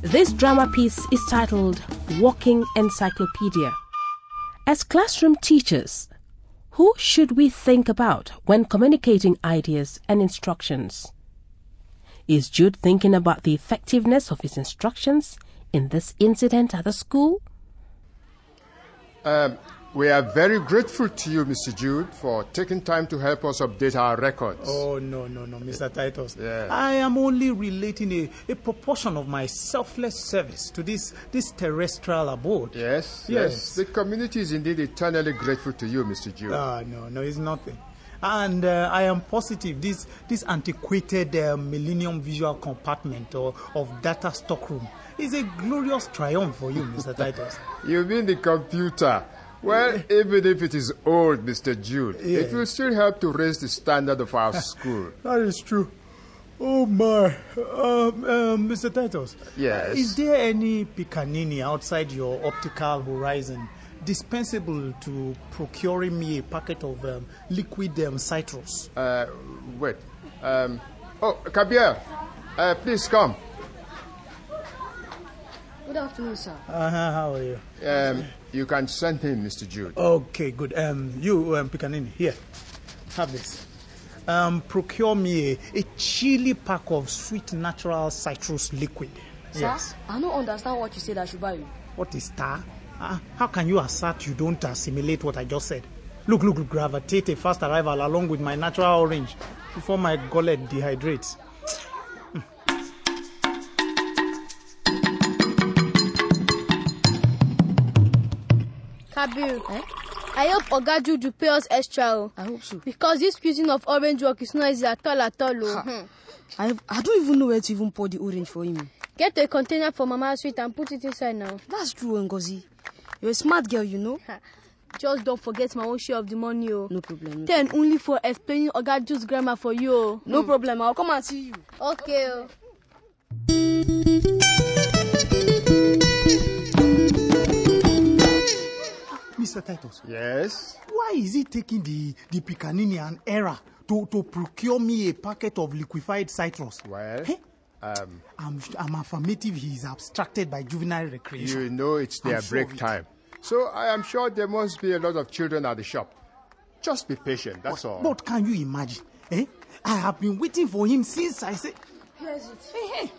This drama piece is titled Walking Encyclopedia. As classroom teachers, who should we think about when communicating ideas and instructions? Is Jude thinking about the effectiveness of his instructions in this incident at the school? We are very grateful to you, Mr. Jude, for taking time to help us update our records. Oh, no, Mr. Titus. Yeah. I am only relating a proportion of my selfless service to this terrestrial abode. Yes. The community is indeed eternally grateful to you, Mr. Jude. No, it's nothing. And I am positive this antiquated Millennium Visual Compartment of data stockroom is a glorious triumph for you, Mr. Titus. You mean the computer? Well, even if it is old, Mr. Jude, it will still help to raise the standard of our school. That is true. Oh, my. Mr. Titus. Yes? Is there any Picanini outside your optical horizon dispensable to procuring me a packet of liquid citrus? Wait. Kabir, please come. Good afternoon, sir. How are you? You can send him, Mr. Jude. Okay, good. You, Picanini, here. Have this. Procure me a chilly pack of sweet natural citrus liquid. Sir, yes. I don't understand what you said I should buy you. What is star? How can you assert you don't assimilate what I just said? Look, gravitate a fast arrival along with my natural orange before my gullet dehydrates. Kabir, I hope Oga Jude will pay us extra. I hope so. Because this squeezing of orange work is not easy at all. I don't even know where to even pour the orange for him. Get a container for Mama Sweet and put it inside now. That's true, Ngozi. You're a smart girl, you know. Just don't forget my own share of the money. No problem. Then only for explaining Oga Jude's grammar for you. No problem. I'll come and see you. Okay. Mr. Titus. Yes? Why is he taking the Picanini an error to procure me a packet of liquefied citrus? Well, I'm affirmative he is abstracted by juvenile recreation. You know it's their break time. So I am sure there must be a lot of children at the shop. Just be patient, that's all. But can you imagine? I have been waiting for him since I said... Here's it. Hey.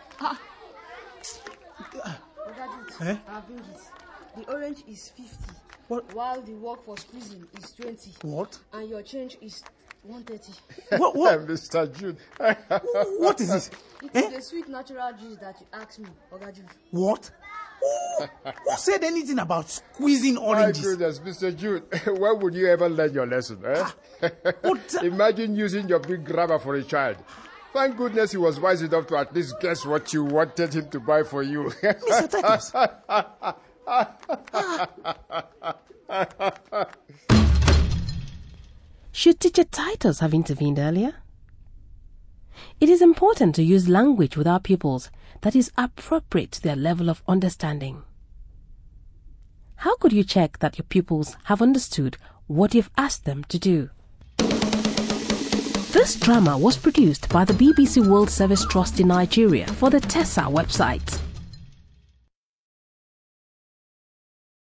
I've been it. The orange is 50. What? While the work for squeezing is 20. What? And your change is 130. What? Mr. Jude. What is this? It is the sweet natural juice that you asked me, Oga Jude. What? Who said anything about squeezing oranges? My goodness, Mr. Jude, when would you ever learn your lesson? Imagine using your big grammar for a child. Thank goodness he was wise enough to at least guess what you wanted him to buy for you. Mr. Titus. Should Teacher Titus have intervened earlier? It is important to use language with our pupils that is appropriate to their level of understanding. How could you check that your pupils have understood what you've asked them to do? This drama was produced by the BBC World Service Trust in Nigeria for the TESA website.